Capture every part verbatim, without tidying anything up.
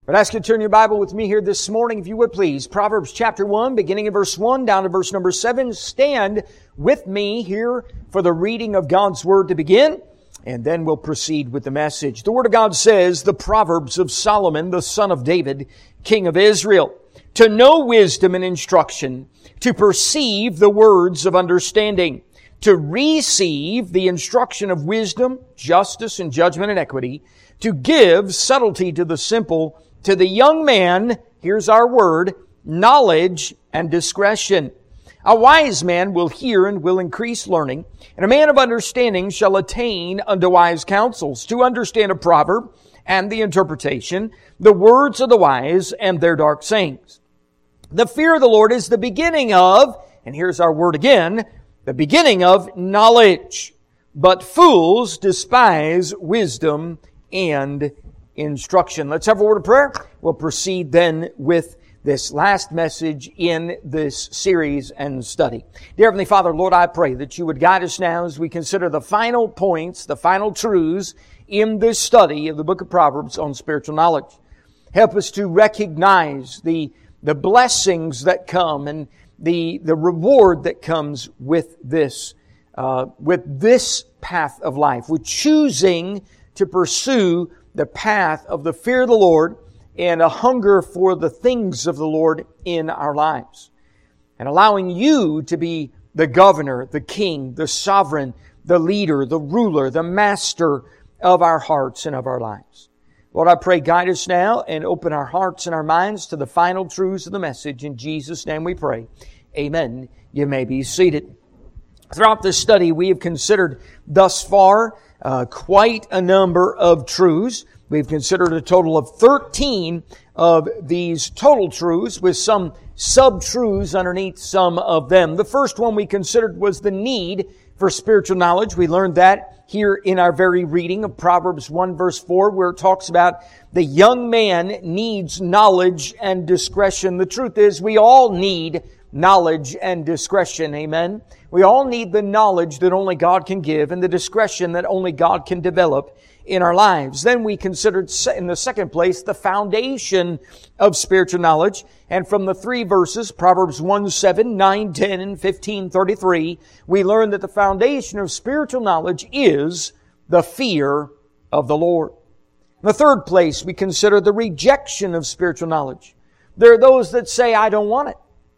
But ask you to turn your Bible with me here this morning, if you would please. Proverbs chapter one, beginning in verse one, down to verse number seven. Stand with me here for the reading of God's Word to begin, and then we'll proceed with the message. The Word of God says, the Proverbs of Solomon, the son of David, king of Israel, to know wisdom and instruction, to perceive the words of understanding, to receive the instruction of wisdom, justice, and judgment and equity, to give subtlety to the simple, to the young man, here's our word, knowledge and discretion. A wise man will hear and will increase learning, and a man of understanding shall attain unto wise counsels, to understand a proverb and the interpretation, the words of the wise and their dark sayings. The fear of the Lord is the beginning of, and here's our word again, the beginning of knowledge. But fools despise wisdom and instruction. Let's have a word of prayer. We'll proceed then with this last message in this series and study. Dear Heavenly Father, Lord, I pray that you would guide us now as we consider the final points, the final truths in this study of the book of Proverbs on spiritual knowledge. Help us to recognize the, the blessings that come and the, the reward that comes with this, uh, with this path of life, with choosing to pursue the path of the fear of the Lord and a hunger for the things of the Lord in our lives. And allowing you to be the governor, the king, the sovereign, the leader, the ruler, the master of our hearts and of our lives. Lord, I pray, guide us now and open our hearts and our minds to the final truths of the message. In Jesus' name we pray. Amen. You may be seated. Throughout this study, we have considered thus far Uh, quite a number of truths. We've considered a total of thirteen of these total truths with some sub-truths underneath some of them. The first one we considered was the need for spiritual knowledge. We learned that here in our very reading of Proverbs one verse four, where it talks about the young man needs knowledge and discretion. The truth is, we all need knowledge and discretion. Amen. We all need the knowledge that only God can give and the discretion that only God can develop in our lives. Then we considered, in the second place, the foundation of spiritual knowledge. And from the three verses, Proverbs one, seven, nine, ten, and fifteen, thirty-three, we learned that the foundation of spiritual knowledge is the fear of the Lord. In the third place, we consider the rejection of spiritual knowledge. There are those that say, I don't want it.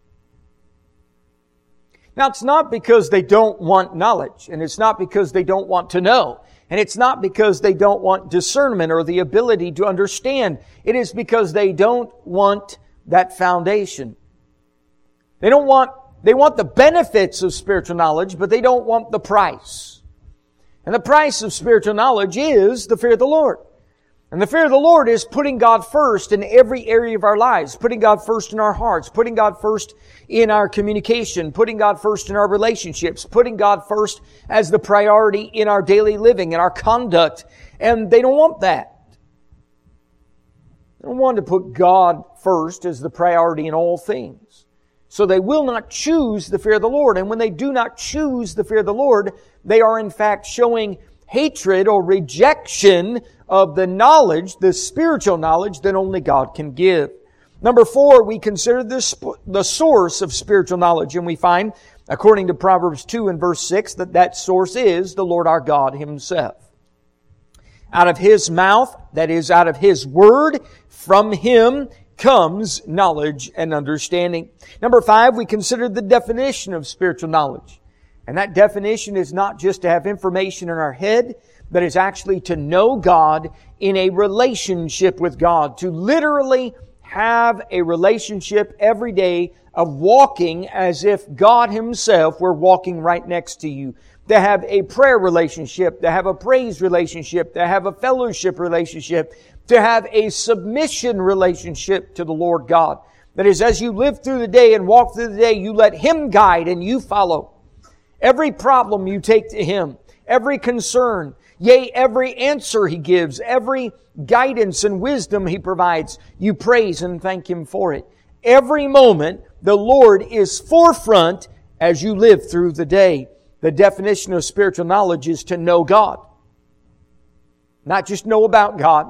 Now, it's not because they don't want knowledge, and it's not because they don't want to know, and it's not because they don't want discernment or the ability to understand. It is because they don't want that foundation. They don't want, they want the benefits of spiritual knowledge, but they don't want the price. And the price of spiritual knowledge is the fear of the Lord. And the fear of the Lord is putting God first in every area of our lives, putting God first in our hearts, putting God first in our communication, putting God first in our relationships, putting God first as the priority in our daily living and our conduct. And they don't want that. They don't want to put God first as the priority in all things. So they will not choose the fear of the Lord. And when they do not choose the fear of the Lord, they are in fact showing hatred or rejection of the knowledge, the spiritual knowledge that only God can give. Number four, we consider this the source of spiritual knowledge, and we find, according to Proverbs two and verse six, that that source is the Lord our God Himself. Out of His mouth, that is, out of His Word, from Him comes knowledge and understanding. Number five, we consider the definition of spiritual knowledge. And that definition is not just to have information in our head, but is actually to know God in a relationship with God. To literally have a relationship every day of walking as if God Himself were walking right next to you. To have a prayer relationship, to have a praise relationship, to have a fellowship relationship, to have a submission relationship to the Lord God. That is, as you live through the day and walk through the day, you let Him guide and you follow. Every problem you take to Him, every concern, yea, every answer He gives, every guidance and wisdom He provides, you praise and thank Him for it. Every moment, the Lord is forefront as you live through the day. The definition of spiritual knowledge is to know God. Not just know about God,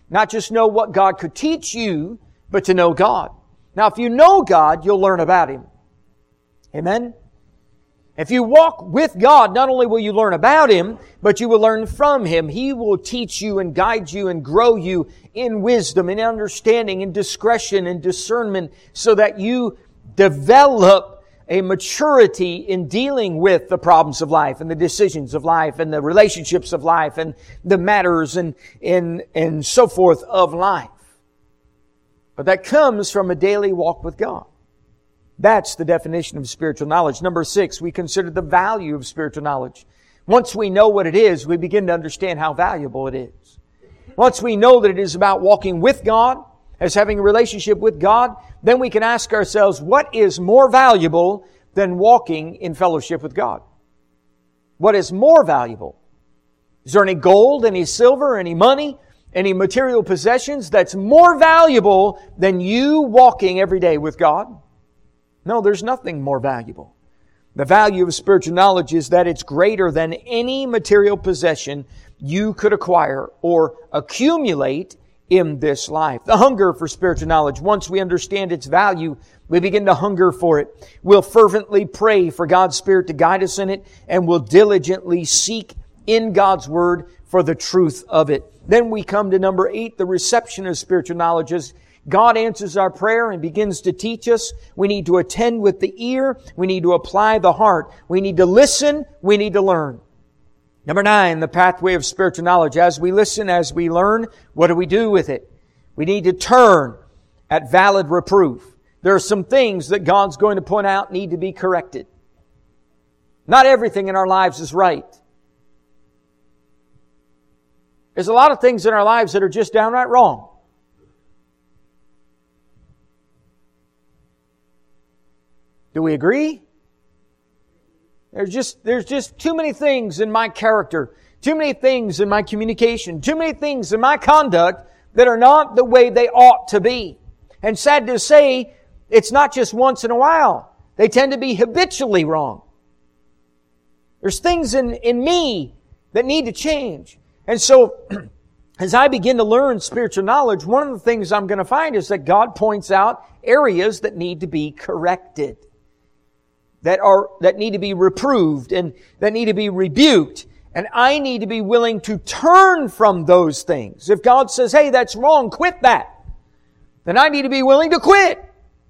Not just know what God could teach you, but to know God. Now, if you know God, you'll learn about Him. Amen? If you walk with God, not only will you learn about Him, but you will learn from Him. He will teach you and guide you and grow you in wisdom, in understanding, in discretion, and discernment, so that you develop a maturity in dealing with the problems of life and the decisions of life and the relationships of life and the matters and, and, and so forth of life. But that comes from a daily walk with God. That's the definition of spiritual knowledge. Number six, we consider the value of spiritual knowledge. Once we know what it is, we begin to understand how valuable it is. Once we know that it is about walking with God, as having a relationship with God, then we can ask ourselves, what is more valuable than walking in fellowship with God? What is more valuable? Is there any gold, any silver, any money, any material possessions that's more valuable than you walking every day with God? No, there's nothing more valuable. The value of spiritual knowledge is that it's greater than any material possession you could acquire or accumulate in this life. The hunger for spiritual knowledge. Once we understand its value, we begin to hunger for it. We'll fervently pray for God's Spirit to guide us in it, and we'll diligently seek in God's Word for the truth of it. Then we come to number eight, the reception of spiritual knowledge. As God answers our prayer and begins to teach us, we need to attend with the ear. We need to apply the heart. We need to listen. We need to learn. Number nine, the pathway of spiritual knowledge. As we listen, as we learn, what do we do with it? We need to turn at valid reproof. There are some things that God's going to point out need to be corrected. Not everything in our lives is right. There's a lot of things in our lives that are just downright wrong. Do we agree? There's just, there's just too many things in my character, too many things in my communication, too many things in my conduct that are not the way they ought to be. And sad to say, it's not just once in a while. They tend to be habitually wrong. There's things in, in me that need to change. And so, as I begin to learn spiritual knowledge, one of the things I'm going to find is that God points out areas that need to be corrected. That are, that need to be reproved and that need to be rebuked. And I need to be willing to turn from those things. If God says, hey, that's wrong, quit that, then I need to be willing to quit.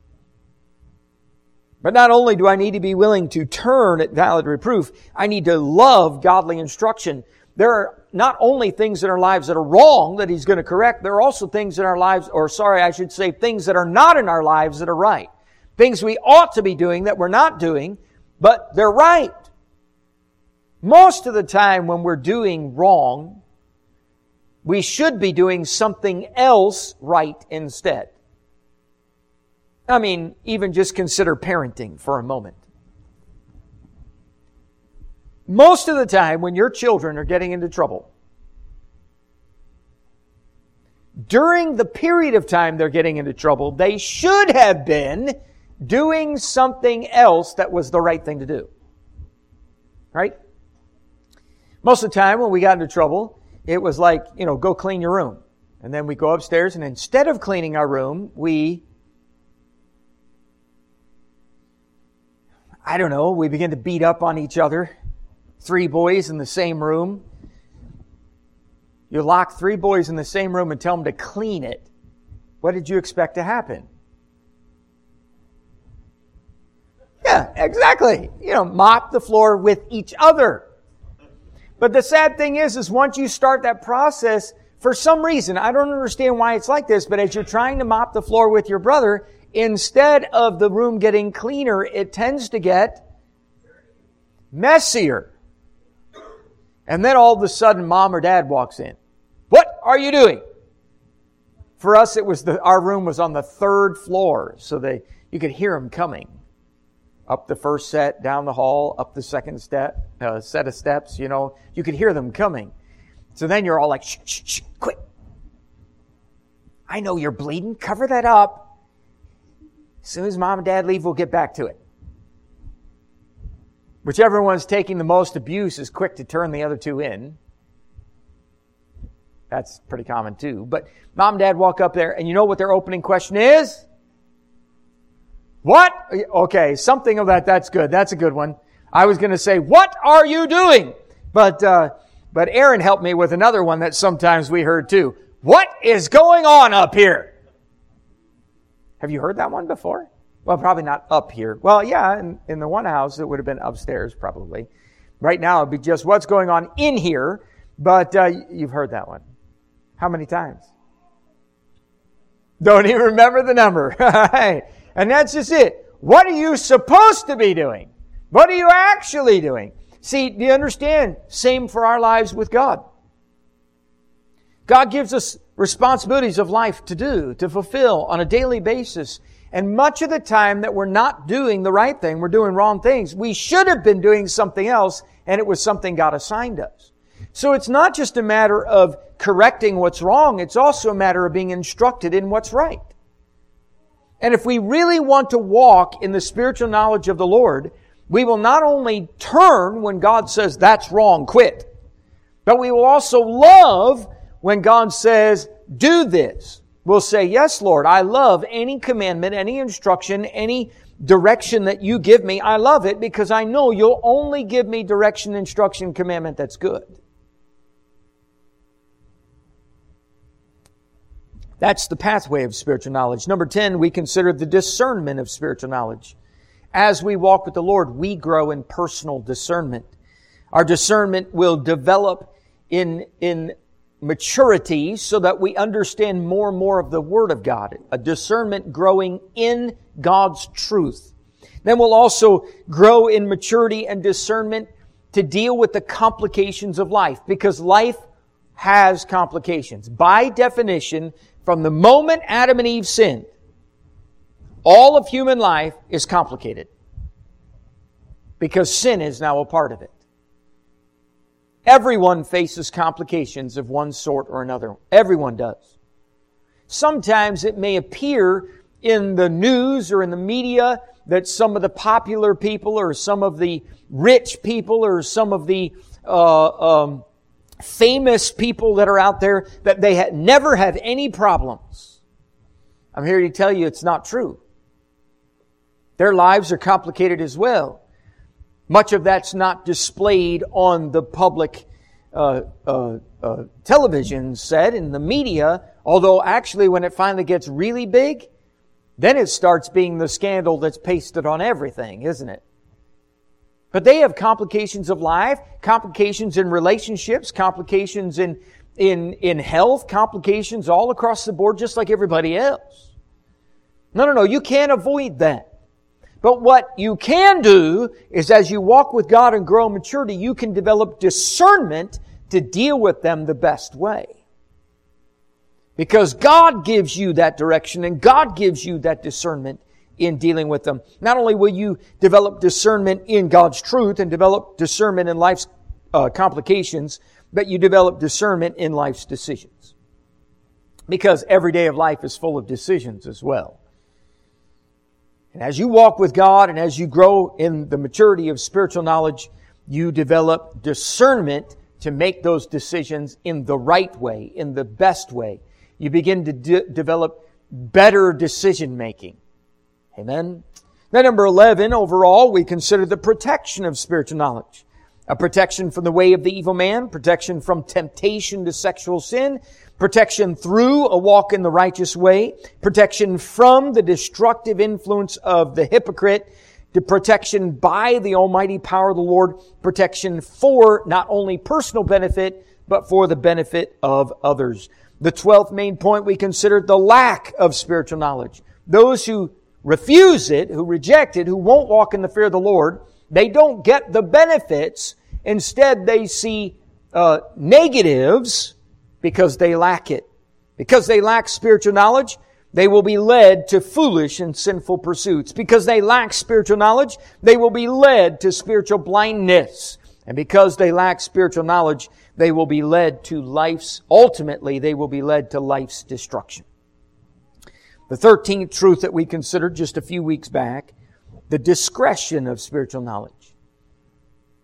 But not only do I need to be willing to turn at valid reproof, I need to love godly instruction. There are not only things in our lives that are wrong that He's going to correct, there are also things in our lives, or sorry, I should say things that are not in our lives that are right. Things we ought to be doing that we're not doing, but they're right. Most of the time when we're doing wrong, we should be doing something else right instead. I mean, even just consider parenting for a moment. Most of the time when your children are getting into trouble, during the period of time they're getting into trouble, they should have been doing something else that was the right thing to do. Right? Most of the time when we got into trouble, it was like, you know, go clean your room. And then we go upstairs and instead of cleaning our room, we, I don't know, we begin to beat up on each other. Three boys in the same room. You lock three boys in the same room and tell them to clean it. What did you expect to happen? Yeah, exactly. You know, mop the floor with each other. But the sad thing is, is once you start that process, for some reason, I don't understand why it's like this, but as you're trying to mop the floor with your brother, instead of the room getting cleaner, it tends to get messier. And then all of a sudden, mom or dad walks in. What are you doing? For us, it was the, our room was on the third floor, so they you could hear them coming. Up the first set, down the hall, up the second step, uh, set of steps, you know. You could hear them coming. So then you're all like, shh, shh, shh, quick. I know you're bleeding. Cover that up. As soon as mom and dad leave, we'll get back to it. Whichever one's taking the most abuse is quick to turn the other two in. That's pretty common too. But mom and dad walk up there, and you know what their opening question is? What? Okay, something of that. That's good. That's a good one. I was going to say, what are you doing? But, uh, but Aaron helped me with another one that sometimes we heard too. What is going on up here? Have you heard that one before? Well, probably not up here. Well, yeah, in, in the one house, it would have been upstairs probably. Right now, it'd be just what's going on in here. But uh, you've heard that one. How many times? Don't even remember the number. And that's just it. What are you supposed to be doing? What are you actually doing? See, do you understand? Same for our lives with God. God gives us responsibilities of life to do, to fulfill on a daily basis. And much of the time that we're not doing the right thing, we're doing wrong things. We should have been doing something else, and it was something God assigned us. So it's not just a matter of correcting what's wrong, it's also a matter of being instructed in what's right. And if we really want to walk in the spiritual knowledge of the Lord, we will not only turn when God says, that's wrong, quit. But we will also love when God says, do this. We'll say, yes, Lord, I love any commandment, any instruction, any direction that you give me. I love it because I know you'll only give me direction, instruction, commandment that's good. That's the pathway of spiritual knowledge. Number ten, we consider the discernment of spiritual knowledge. As we walk with the Lord, we grow in personal discernment. Our discernment will develop in, in maturity so that we understand more and more of the Word of God. A discernment growing in God's truth. Then we'll also grow in maturity and discernment to deal with the complications of life, because life has complications. By definition, from the moment Adam and Eve sinned, all of human life is complicated because sin is now a part of it. Everyone faces complications of one sort or another. Everyone does. Sometimes it may appear in the news or in the media that some of the popular people or some of the rich people or some of the uh, um, famous people that are out there, that they had never have any problems. I'm here to tell you it's not true. Their lives are complicated as well. Much of that's not displayed on the public uh, uh, uh, television set in the media, although actually when it finally gets really big, then it starts being the scandal that's pasted on everything, isn't it? But they have complications of life, complications in relationships, complications in, in, in health, complications all across the board, just like everybody else. No, no, no, you can't avoid that. But what you can do is as you walk with God and grow in maturity, you can develop discernment to deal with them the best way. Because God gives you that direction and God gives you that discernment in dealing with them. Not only will you develop discernment in God's truth and develop discernment in life's uh, complications, but you develop discernment in life's decisions. Because every day of life is full of decisions as well. And as you walk with God and as you grow in the maturity of spiritual knowledge, you develop discernment to make those decisions in the right way, in the best way. You begin to de- develop better decision making. Amen. Then number eleven, overall, we consider the protection of spiritual knowledge. A protection from the way of the evil man, protection from temptation to sexual sin, protection through a walk in the righteous way, protection from the destructive influence of the hypocrite, the protection by the almighty power of the Lord, protection for not only personal benefit, but for the benefit of others. The twelfth main point we consider the lack of spiritual knowledge. Those who refuse it, who reject it, who won't walk in the fear of the Lord, they don't get the benefits. Instead, they see uh, negatives because they lack it. Because they lack spiritual knowledge, they will be led to foolish and sinful pursuits. Because they lack spiritual knowledge, they will be led to spiritual blindness. And because they lack spiritual knowledge, they will be led to life's, ultimately, they will be led to life's destruction. The thirteenth truth that we considered just a few weeks back, the discretion of spiritual knowledge.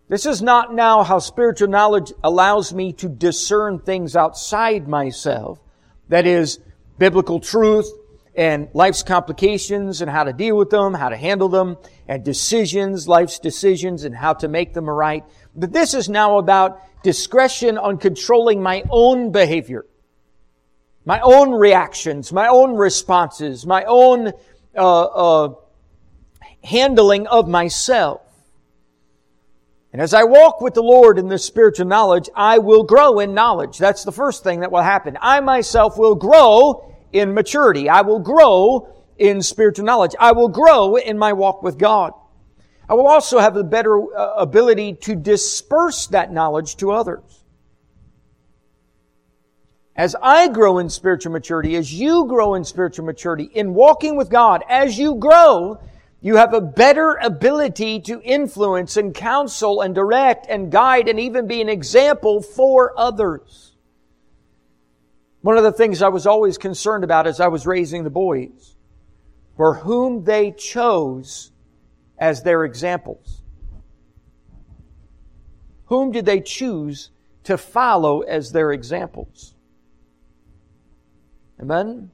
This is not now how spiritual knowledge allows me to discern things outside myself. That is, biblical truth and life's complications and how to deal with them, how to handle them, and decisions, life's decisions, and how to make them right. But this is now about discretion on controlling my own behavior, my own reactions, my own responses, my own uh, uh, handling of myself. And as I walk with the Lord in this spiritual knowledge, I will grow in knowledge. That's the first thing that will happen. I myself will grow in maturity. I will grow in spiritual knowledge. I will grow in my walk with God. I will also have a better uh, ability to disperse that knowledge to others. As I grow in spiritual maturity, as you grow in spiritual maturity, in walking with God, as you grow, you have a better ability to influence and counsel and direct and guide and even be an example for others. One of the things I was always concerned about as I was raising the boys were whom they chose as their examples. Whom did they choose to follow as their examples? Amen?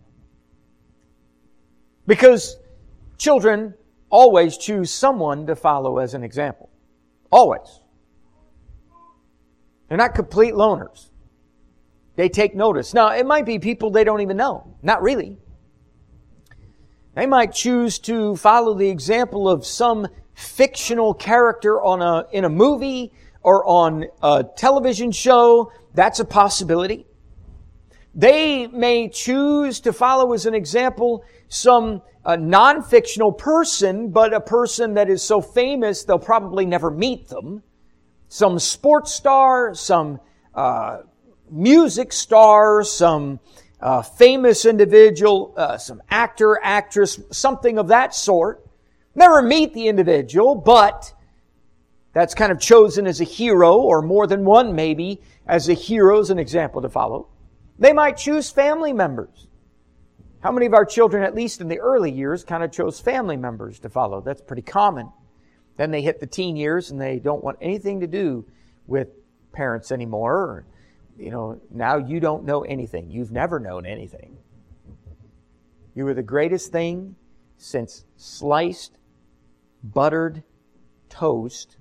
Because children always choose someone to follow as an example. Always. They're not complete loners. They take notice. Now, it might be people they don't even know. Not really. They might choose to follow the example of some fictional character on a in a movie or on a television show. That's a possibility. They may choose to follow as an example some a non-fictional person, but a person that is so famous they'll probably never meet them. Some sports star, some uh, music star, some uh, famous individual, uh, some actor, actress, something of that sort. Never meet the individual, but that's kind of chosen as a hero, or more than one maybe, as a hero, as an example to follow. They might choose family members. How many of our children, at least in the early years, kind of chose family members to follow? That's pretty common. Then they hit the teen years and they don't want anything to do with parents anymore. Or, you know, now you don't know anything. You've never known anything. You were the greatest thing since sliced, buttered toast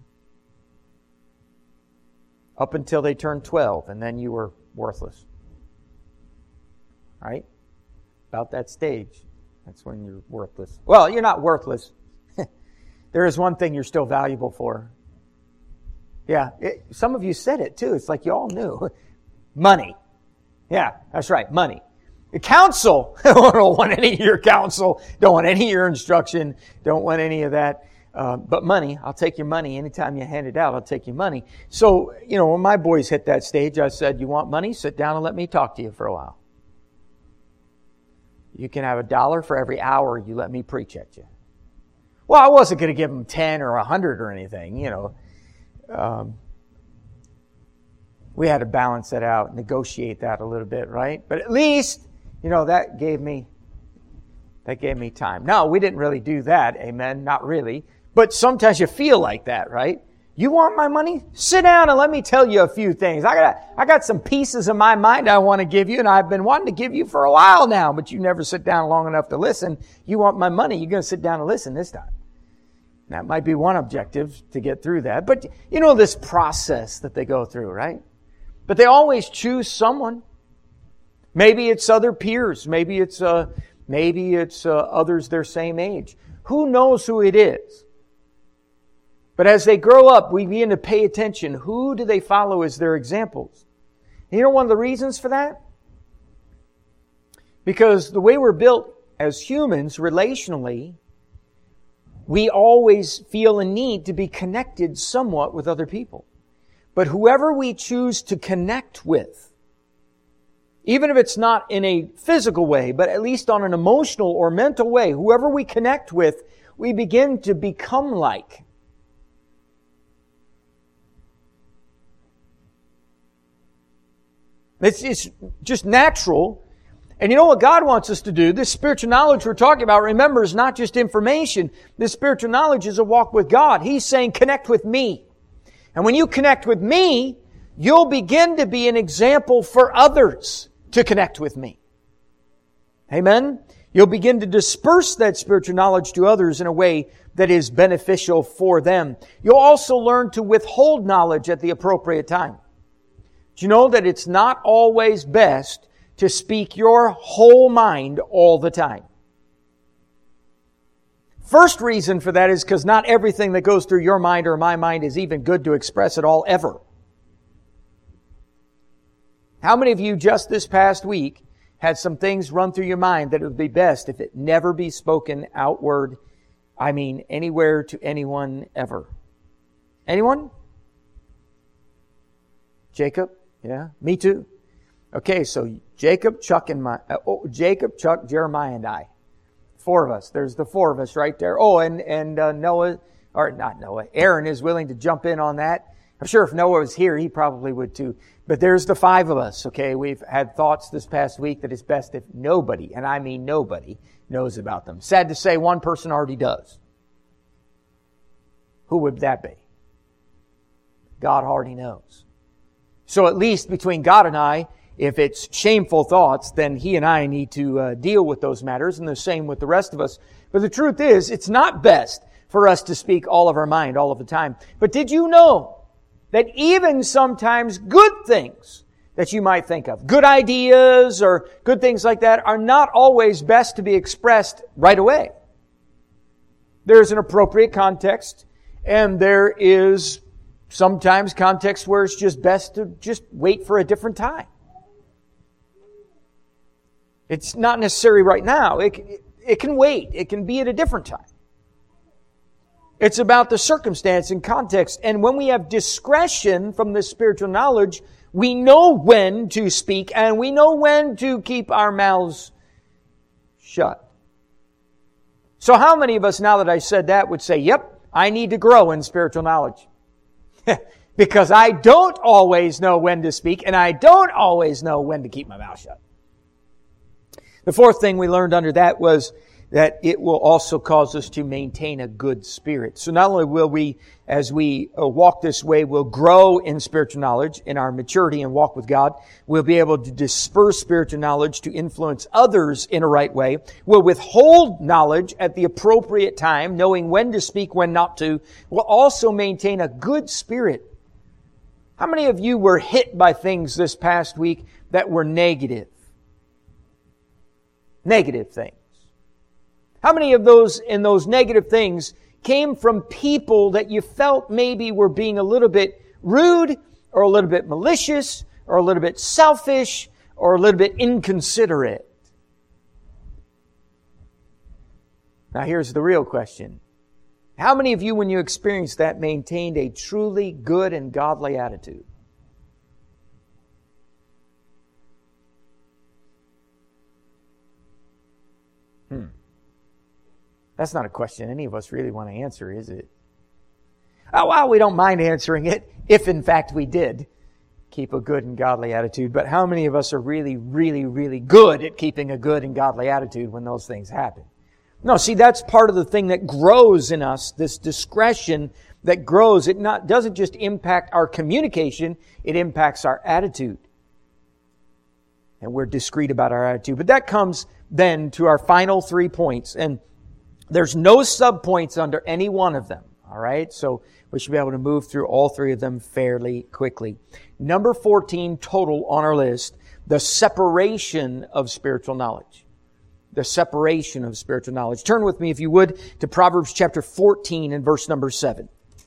up until they turned twelve, and then you were worthless. Right? About that stage, that's when you're worthless. Well, you're not worthless. There is one thing you're still valuable for. Yeah, it, some of you said it too. It's like you all knew. Money. Yeah, that's right, money. The counsel. I don't want any of your counsel. Don't want any of your instruction. Don't want any of that. Uh, but money, I'll take your money. Anytime you hand it out, I'll take your money. So, you know, when my boys hit that stage, I said, you want money? Sit down and let me talk to you for a while. You can have a dollar for every hour you let me preach at you. Well, I wasn't going to give them ten or a hundred or anything, you know. Um, we had to balance that out, negotiate that a little bit, right? But at least, you know, that gave me, that gave me time. No, we didn't really do that, amen, not really. But sometimes you feel like that, right? You want my money? Sit down and let me tell you a few things. I got I got some pieces of my mind I want to give you, and I've been wanting to give you for a while now, but you never sit down long enough to listen. You want my money, you're going to sit down and listen this time. That might be one objective to get through that. But you know this process that they go through, right? But they always choose someone. Maybe it's other peers. Maybe it's uh, maybe it's uh, others their same age. Who knows who it is? But as they grow up, we begin to pay attention. Who do they follow as their examples? And you know one of the reasons for that? Because the way we're built as humans, relationally, we always feel a need to be connected somewhat with other people. But whoever we choose to connect with, even if it's not in a physical way, but at least on an emotional or mental way, whoever we connect with, we begin to become like. It's, it's just natural. And you know what God wants us to do? This spiritual knowledge we're talking about, remember, is not just information. This spiritual knowledge is a walk with God. He's saying, connect with me. And when you connect with me, you'll begin to be an example for others to connect with me. Amen? You'll begin to disperse that spiritual knowledge to others in a way that is beneficial for them. You'll also learn to withhold knowledge at the appropriate time. Do you know that it's not always best to speak your whole mind all the time? First reason for that is because not everything that goes through your mind or my mind is even good to express at all ever. How many of you just this past week had some things run through your mind that it would be best if it never be spoken outward, I mean anywhere to anyone ever? Anyone? Jacob? Yeah, me too. Okay, so Jacob, Chuck, and my, uh, oh, Jacob, Chuck, Jeremiah, and I. Four of us. There's the four of us right there. Oh, and, and uh, Noah, or not Noah, Aaron is willing to jump in on that. I'm sure if Noah was here, he probably would too. But there's the five of us, okay? We've had thoughts this past week that it's best if nobody, and I mean nobody, knows about them. Sad to say, one person already does. Who would that be? God already knows. So at least between God and I, if it's shameful thoughts, then He and I need to uh, deal with those matters, and the same with the rest of us. But the truth is, it's not best for us to speak all of our mind all of the time. But did you know that even sometimes good things that you might think of, good ideas or good things like that, are not always best to be expressed right away? There's an appropriate context, and there is sometimes context where it's just best to just wait for a different time. It's not necessary right now. It, it, it can wait. It can be at a different time. It's about the circumstance and context. And when we have discretion from this spiritual knowledge, we know when to speak and we know when to keep our mouths shut. So how many of us, now that I said that, would say, yep, I need to grow in spiritual knowledge? Because I don't always know when to speak and I don't always know when to keep my mouth shut. The fourth thing we learned under that was that it will also cause us to maintain a good spirit. So not only will we, as we walk this way, we'll grow in spiritual knowledge, in our maturity and walk with God. We'll be able to disperse spiritual knowledge to influence others in a right way. We'll withhold knowledge at the appropriate time, knowing when to speak, when not to. We'll also maintain a good spirit. How many of you were hit by things this past week that were negative? Negative things. How many of those in those negative things came from people that you felt maybe were being a little bit rude or a little bit malicious or a little bit selfish or a little bit inconsiderate? Now here's the real question. How many of you, when you experienced that, maintained a truly good and godly attitude? Hmm. That's not a question any of us really want to answer, is it? Oh, well, we don't mind answering it if, in fact, we did keep a good and godly attitude. But how many of us are really, really, really good at keeping a good and godly attitude when those things happen? No, see, that's part of the thing that grows in us, this discretion that grows. It not doesn't just impact our communication, it impacts our attitude. And we're discreet about our attitude. But that comes then to our final three points. And there's no subpoints under any one of them. All right? So we should be able to move through all three of them fairly quickly. Number fourteen total on our list, the separation of spiritual knowledge. The separation of spiritual knowledge. Turn with me, if you would, to Proverbs chapter fourteen and verse number seven.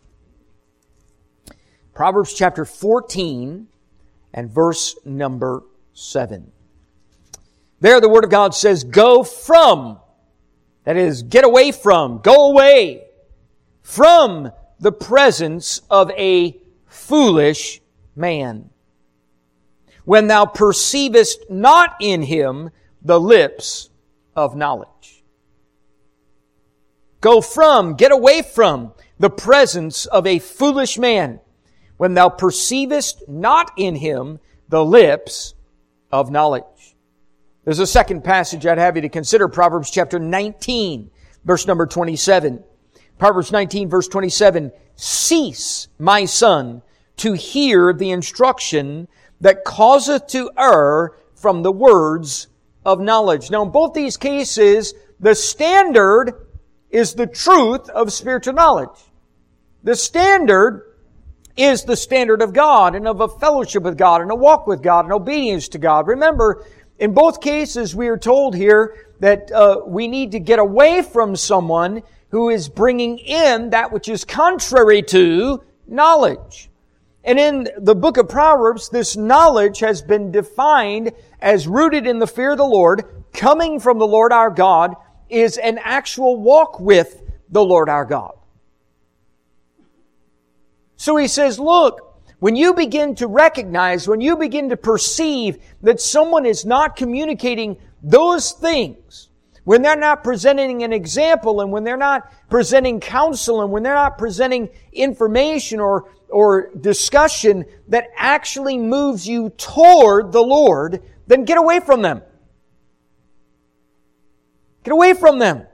Proverbs chapter fourteen and verse number seven. There the Word of God says, go from, that is, get away from, go away from the presence of a foolish man, when thou perceivest not in him the lips of knowledge. Go from, get away from the presence of a foolish man, when thou perceivest not in him the lips of knowledge. There's a second passage I'd have you to consider, Proverbs chapter nineteen, verse number twenty-seven. Proverbs nineteen, verse twenty-seven. cease, my son, to hear the instruction that causeth to err from the words of knowledge. Now, in both these cases, the standard is the truth of spiritual knowledge. The standard is the standard of God and of a fellowship with God and a walk with God and obedience to God. Remember, in both cases, we are told here that uh, we need to get away from someone who is bringing in that which is contrary to knowledge. And in the book of Proverbs, this knowledge has been defined as rooted in the fear of the Lord, coming from the Lord our God, is an actual walk with the Lord our God. So he says, look, when you begin to recognize, when you begin to perceive that someone is not communicating those things, when they're not presenting an example and when they're not presenting counsel and when they're not presenting information or, or discussion that actually moves you toward the Lord, then get away from them. Get away from them.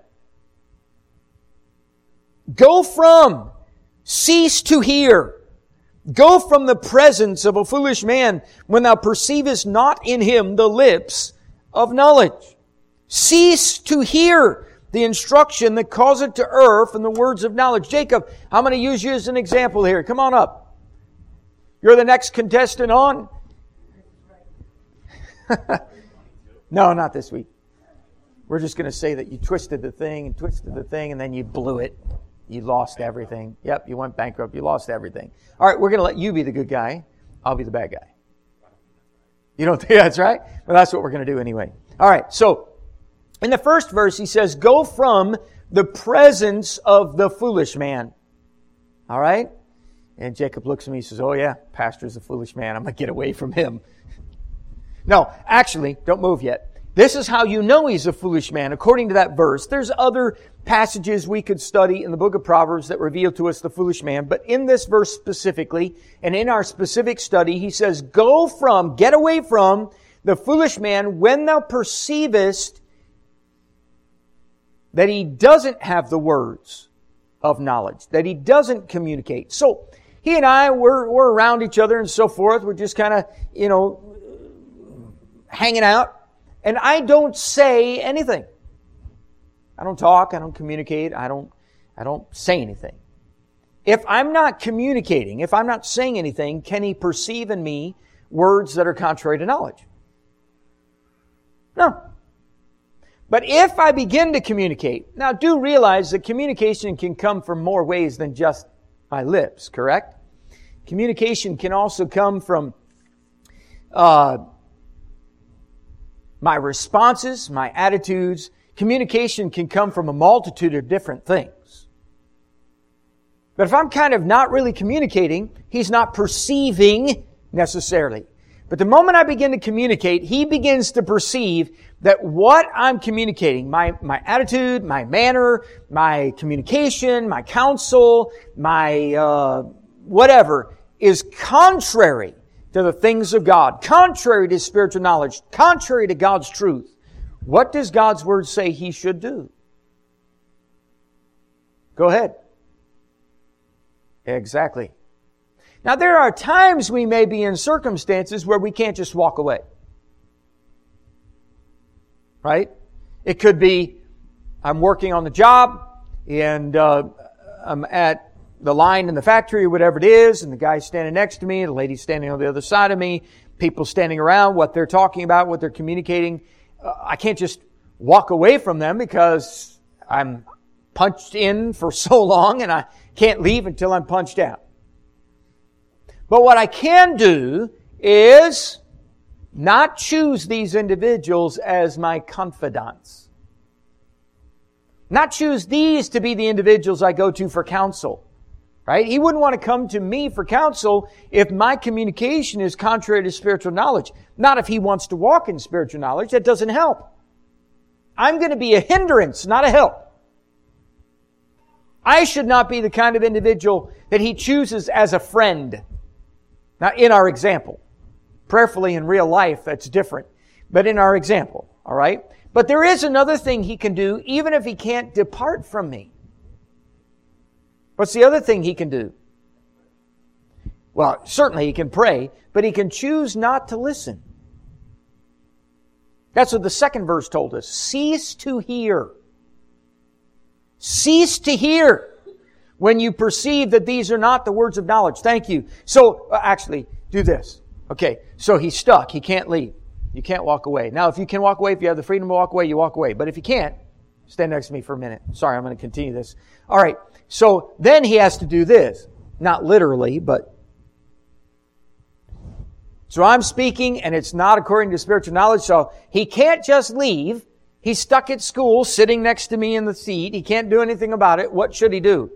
Go from, cease to hear. Go from the presence of a foolish man when thou perceivest not in him the lips of knowledge. Cease to hear the instruction that causeth to err from the words of knowledge. Jacob, I'm going to use you as an example here. Come on up. You're the next contestant on. No, not this week. We're just going to say that you twisted the thing and twisted the thing and then you blew it. You lost everything. Yep, you went bankrupt. You lost everything. All right, we're going to let you be the good guy. I'll be the bad guy. You don't think that's right? Well, that's what we're going to do anyway. All right, so in the first verse, he says, go from the presence of the foolish man. All right? And Jacob looks at me and says, oh yeah, pastor's a foolish man. I'm going to get away from him. No, actually, don't move yet. This is how you know he's a foolish man, according to that verse. There's other passages we could study in the book of Proverbs that reveal to us the foolish man. But in this verse specifically, and in our specific study, he says, go from, get away from the foolish man when thou perceivest that he doesn't have the words of knowledge, that he doesn't communicate. So he and I, we're, we're around each other and so forth. We're just kind of, you know, hanging out. And I don't say anything. I don't talk. I don't communicate. I don't, I don't say anything. If I'm not communicating, if I'm not saying anything, can he perceive in me words that are contrary to knowledge? No. But if I begin to communicate, now do realize that communication can come from more ways than just my lips, correct? Communication can also come from uh, my responses, my attitudes. Communication can come from a multitude of different things. But if I'm kind of not really communicating, he's not perceiving necessarily. But the moment I begin to communicate, he begins to perceive that what I'm communicating, my, my attitude, my manner, my communication, my counsel, my uh, whatever, is contrary to the things of God, contrary to spiritual knowledge, contrary to God's truth. What does God's Word say he should do? Go ahead. Exactly. Now, there are times we may be in circumstances where we can't just walk away. Right? It could be, I'm working on the job, and uh, I'm at the line in the factory or whatever it is, and the guy's standing next to me, the lady's standing on the other side of me, people standing around, what they're talking about, what they're communicating. Uh, I can't just walk away from them because I'm punched in for so long and I can't leave until I'm punched out. But what I can do is not choose these individuals as my confidants. Not choose these to be the individuals I go to for counsel. Right? He wouldn't want to come to me for counsel if my communication is contrary to spiritual knowledge. Not if he wants to walk in spiritual knowledge. That doesn't help. I'm going to be a hindrance, not a help. I should not be the kind of individual that he chooses as a friend. Now, in our example, prayerfully in real life, that's different. But in our example, all right? But there is another thing he can do, even if he can't depart from me. What's the other thing he can do? Well, certainly he can pray, but he can choose not to listen. That's what the second verse told us. Cease to hear. Cease to hear when you perceive that these are not the words of knowledge. Thank you. So, uh, actually, do this. Okay, so he's stuck. He can't leave. You can't walk away. Now, if you can walk away, if you have the freedom to walk away, you walk away. But if you can't, stand next to me for a minute. Sorry, I'm going to continue this. All right, so then he has to do this. Not literally, but... So I'm speaking, and it's not according to spiritual knowledge, so he can't just leave. He's stuck at school, sitting next to me in the seat. He can't do anything about it. What should he do?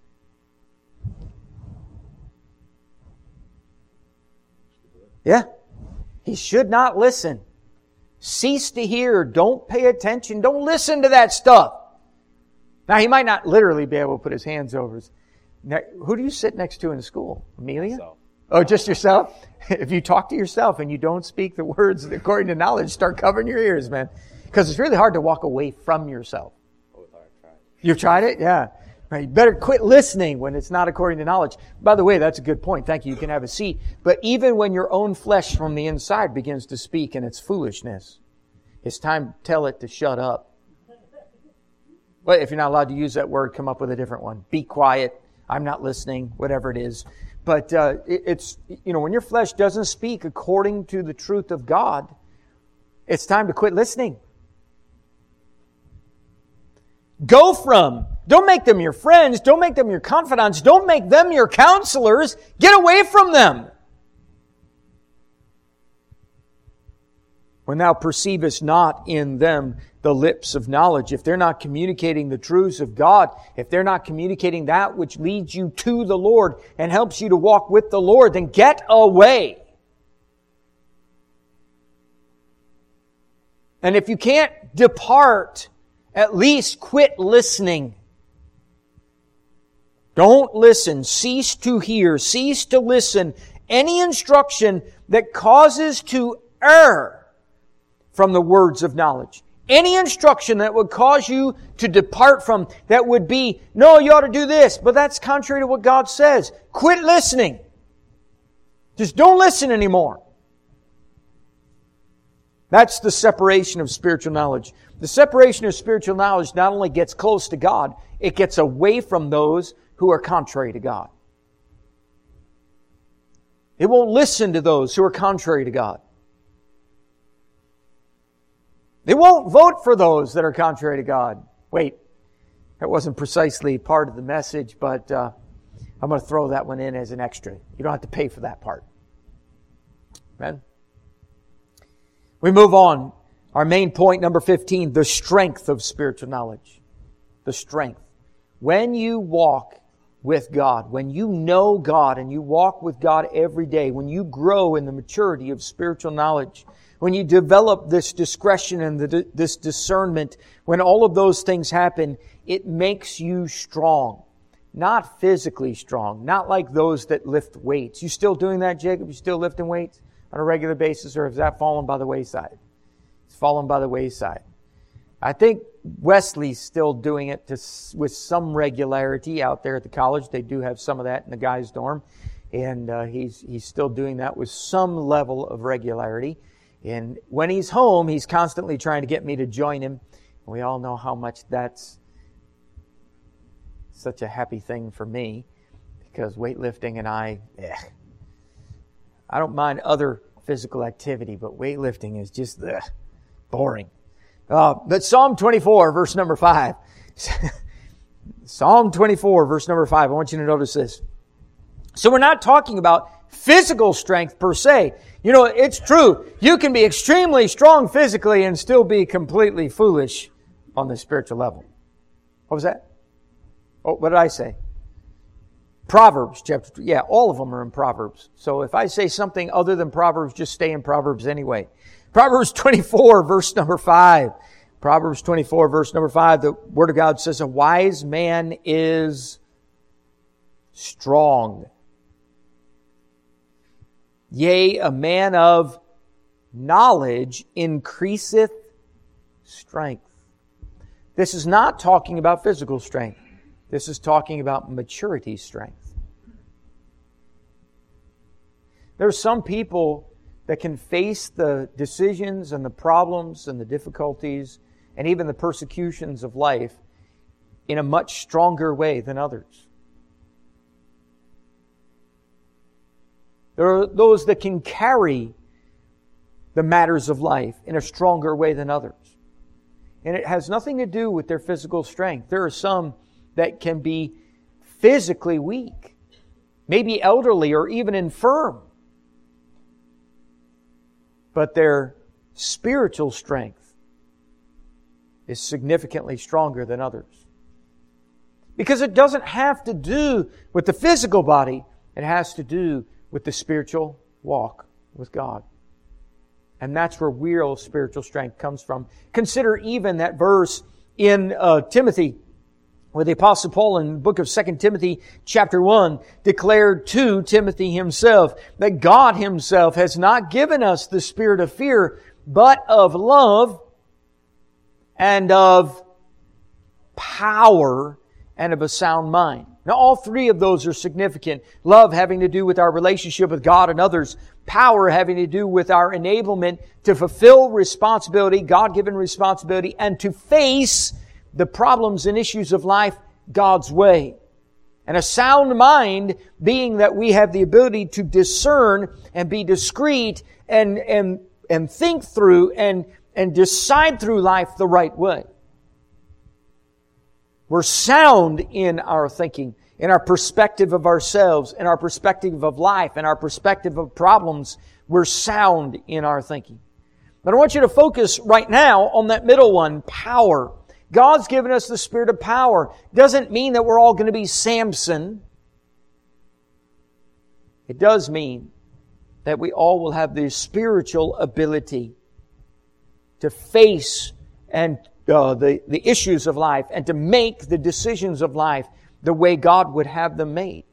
Yeah. He should not listen. Cease to hear. Don't pay attention. Don't listen to that stuff. Now, he might not literally be able to put his hands over his... Now, who do you sit next to in school? Amelia? So. Oh, just yourself? If you talk to yourself and you don't speak the words according to knowledge, start covering your ears, man. Because it's really hard to walk away from yourself. Oh, it's hard. Tried. You've tried it? Yeah. Right. You better quit listening when it's not according to knowledge. By the way, that's a good point. Thank you. You can have a seat. But even when your own flesh from the inside begins to speak in its foolishness, it's time to tell it to shut up. Well, if you're not allowed to use that word, come up with a different one. Be quiet. I'm not listening. Whatever it is. But uh, it, it's, you know, when your flesh doesn't speak according to the truth of God, it's time to quit listening. Go from. Don't make them your friends. Don't make them your confidants. Don't make them your counselors. Get away from them. When thou perceivest not in them the lips of knowledge, if they're not communicating the truths of God, if they're not communicating that which leads you to the Lord and helps you to walk with the Lord, then get away. And if you can't depart, at least quit listening. Don't listen. Cease to hear. Cease to listen. Any instruction that causes to err from the words of knowledge. Any instruction that would cause you to depart from, that would be, no, you ought to do this, but that's contrary to what God says. Quit listening. Just don't listen anymore. That's the separation of spiritual knowledge. The separation of spiritual knowledge not only gets close to God, it gets away from those who are contrary to God. It won't listen to those who are contrary to God. They won't vote for those that are contrary to God. Wait, that wasn't precisely part of the message, but uh, I'm going to throw that one in as an extra. You don't have to pay for that part. Amen? We move on. Our main point, number fifteen, the strength of spiritual knowledge. The strength. When you walk with God, when you know God and you walk with God every day, when you grow in the maturity of spiritual knowledge, when you develop this discretion and the, this discernment, when all of those things happen, it makes you strong. Not physically strong. Not like those that lift weights. You still doing that, Jacob? You still lifting weights on a regular basis, or has that fallen by the wayside? It's fallen by the wayside. I think Wesley's still doing it to, with some regularity out there at the college. They do have some of that in the guys' dorm. And uh, he's he's still doing that with some level of regularity. And when he's home, he's constantly trying to get me to join him. We all know how much that's such a happy thing for me, because weightlifting and I, eh, I don't mind other physical activity, but weightlifting is just ugh, boring. Uh, but Psalm twenty-four, verse number five. Psalm twenty-four, verse number five. I want you to notice this. So we're not talking about physical strength per se. You know, it's true. You can be extremely strong physically and still be completely foolish on the spiritual level. What was that? Oh, what did I say? Proverbs chapter two. Yeah, all of them are in Proverbs. So if I say something other than Proverbs, just stay in Proverbs anyway. Proverbs twenty-four, verse number five. Proverbs twenty-four, verse number five. The Word of God says, a wise man is strong. Yea, a man of knowledge increaseth strength. This is not talking about physical strength. This is talking about maturity strength. There are some people that can face the decisions and the problems and the difficulties and even the persecutions of life in a much stronger way than others. There are those that can carry the matters of life in a stronger way than others. And it has nothing to do with their physical strength. There are some that can be physically weak, maybe elderly or even infirm. But their spiritual strength is significantly stronger than others. Because it doesn't have to do with the physical body. It has to do with the spiritual walk with God. And that's where real spiritual strength comes from. Consider even that verse in uh, Timothy, where the Apostle Paul in the book of Second Timothy chapter one declared to Timothy himself that God Himself has not given us the spirit of fear, but of love and of power and of a sound mind. Now, all three of those are significant. Love having to do with our relationship with God and others. Power having to do with our enablement to fulfill responsibility, God-given responsibility, and to face the problems and issues of life God's way. And a sound mind being that we have the ability to discern and be discreet and, and, and think through and, and decide through life the right way. We're sound in our thinking, in our perspective of ourselves, in our perspective of life, in our perspective of problems. We're sound in our thinking. But I want you to focus right now on that middle one, power. God's given us the spirit of power. Doesn't mean that we're all going to be Samson. It does mean that we all will have the spiritual ability to face and Uh, the, the issues of life and to make the decisions of life the way God would have them made.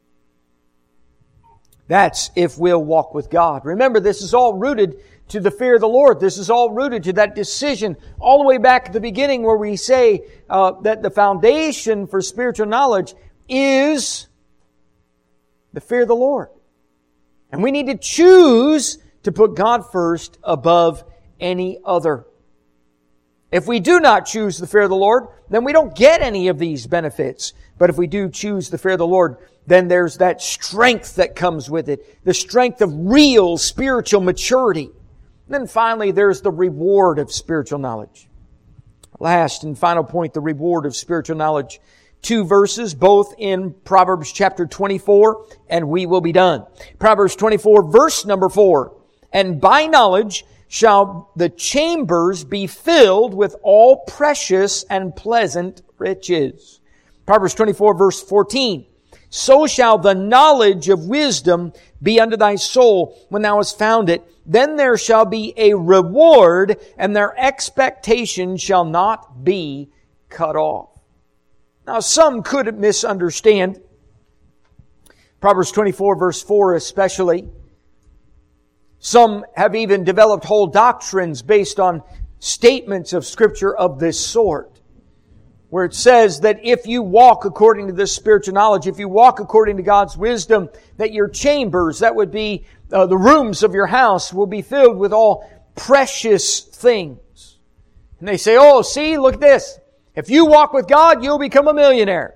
That's if we'll walk with God. Remember, this is all rooted to the fear of the Lord. This is all rooted to that decision all the way back at the beginning where we say uh, that the foundation for spiritual knowledge is the fear of the Lord. And we need to choose to put God first above any other. If we do not choose the fear of the Lord, then we don't get any of these benefits. But if we do choose the fear of the Lord, then there's that strength that comes with it. The strength of real spiritual maturity. And then finally, there's the reward of spiritual knowledge. Last and final point, the reward of spiritual knowledge. Two verses, both in Proverbs chapter twenty-four, and we will be done. Proverbs twenty-four, verse number four. And by knowledge shall the chambers be filled with all precious and pleasant riches. Proverbs twenty-four, verse fourteen. So shall the knowledge of wisdom be unto thy soul when thou hast found it. Then there shall be a reward, and their expectation shall not be cut off. Now, some could misunderstand Proverbs twenty-four, verse four especially. Some have even developed whole doctrines based on statements of Scripture of this sort, where it says that if you walk according to this spiritual knowledge, if you walk according to God's wisdom, that your chambers, that would be uh, the rooms of your house, will be filled with all precious things. And they say, oh, see, look at this. If you walk with God, you'll become a millionaire.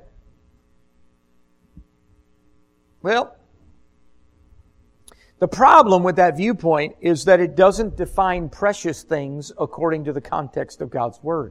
Well, the problem with that viewpoint is that it doesn't define precious things according to the context of God's Word.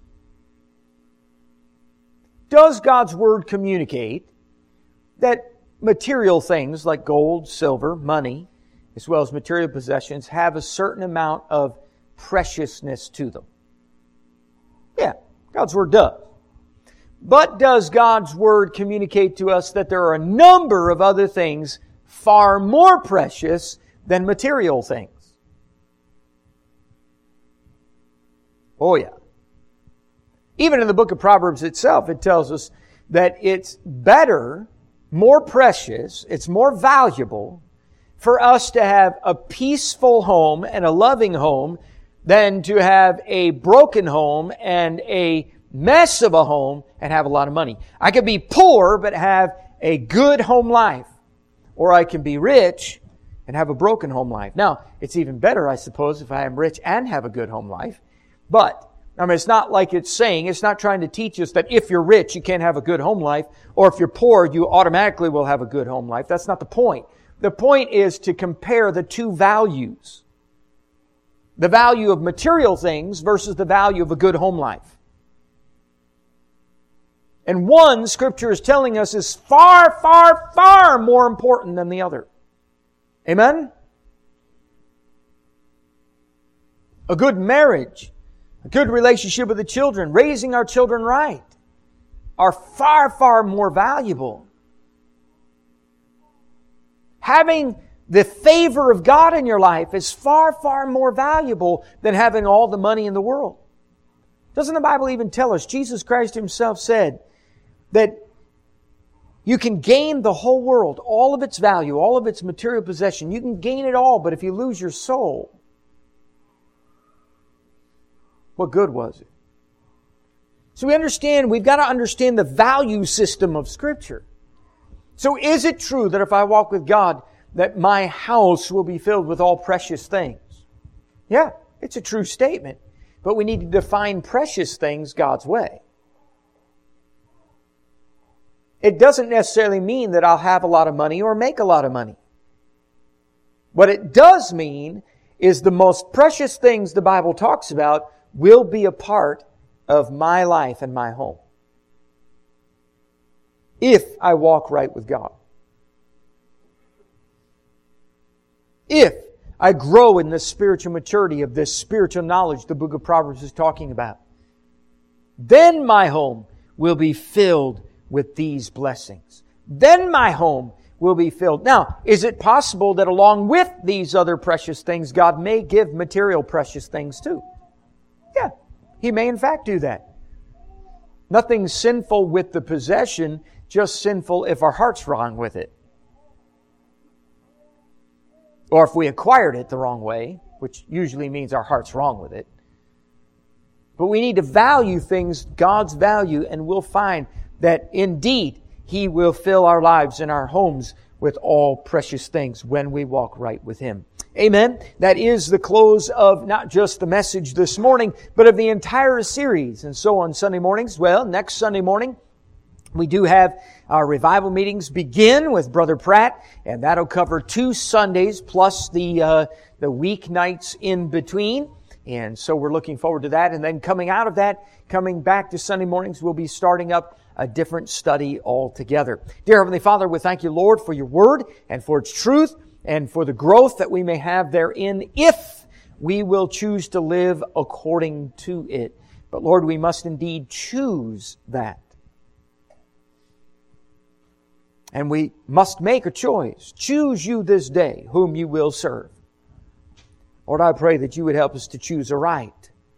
Does God's Word communicate that material things like gold, silver, money, as well as material possessions, have a certain amount of preciousness to them? Yeah, God's Word does. But does God's Word communicate to us that there are a number of other things far more precious than material things? Oh yeah. Even in the book of Proverbs itself, it tells us that it's better, more precious, it's more valuable for us to have a peaceful home and a loving home than to have a broken home and a mess of a home and have a lot of money. I could be poor but have a good home life. Or I can be rich and have a broken home life. Now, it's even better, I suppose, if I am rich and have a good home life. But, I mean, it's not like it's saying, it's not trying to teach us that if you're rich, you can't have a good home life, or if you're poor, you automatically will have a good home life. That's not the point. The point is to compare the two values. The value of material things versus the value of a good home life. And one, Scripture is telling us, is far, far, far more important than the other. Amen? A good marriage, a good relationship with the children, raising our children right, are far, far more valuable. Having the favor of God in your life is far, far more valuable than having all the money in the world. Doesn't the Bible even tell us? Jesus Christ Himself said that you can gain the whole world, all of its value, all of its material possession. You can gain it all, but if you lose your soul, what good was it? So we understand, we've got to understand the value system of Scripture. So is it true that if I walk with God, that my house will be filled with all precious things? Yeah, it's a true statement. But we need to define precious things God's way. It doesn't necessarily mean that I'll have a lot of money or make a lot of money. What it does mean is the most precious things the Bible talks about will be a part of my life and my home. If I walk right with God. If I grow in the spiritual maturity of this spiritual knowledge the book of Proverbs is talking about, then my home will be filled with these blessings. Then my home will be filled. Now, is it possible that along with these other precious things, God may give material precious things too? Yeah, He may in fact do that. Nothing sinful with the possession, just sinful if our heart's wrong with it. Or if we acquired it the wrong way, which usually means our heart's wrong with it. But we need to value things God's value, and we'll find that indeed He will fill our lives and our homes with all precious things when we walk right with Him. Amen. That is the close of not just the message this morning, but of the entire series. And so on Sunday mornings, well, next Sunday morning, we do have our revival meetings begin with Brother Pratt, and that'll cover two Sundays plus the uh, the weeknights in between. And so we're looking forward to that. And then coming out of that, coming back to Sunday mornings, we'll be starting up a different study altogether. Dear Heavenly Father, we thank You, Lord, for Your Word and for its truth and for the growth that we may have therein if we will choose to live according to it. But Lord, we must indeed choose that. And we must make a choice. Choose You this day whom You will serve. Lord, I pray that You would help us to choose aright.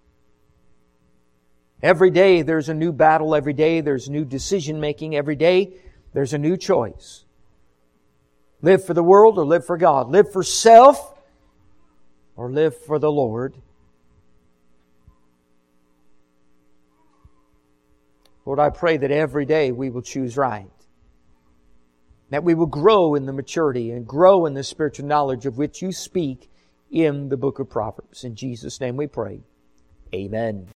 Every day there's a new battle. Every day there's new decision making. Every day there's a new choice. Live for the world or live for God. Live for self or live for the Lord. Lord, I pray that every day we will choose right. That we will grow in the maturity and grow in the spiritual knowledge of which You speak in the book of Proverbs. In Jesus' name we pray. Amen.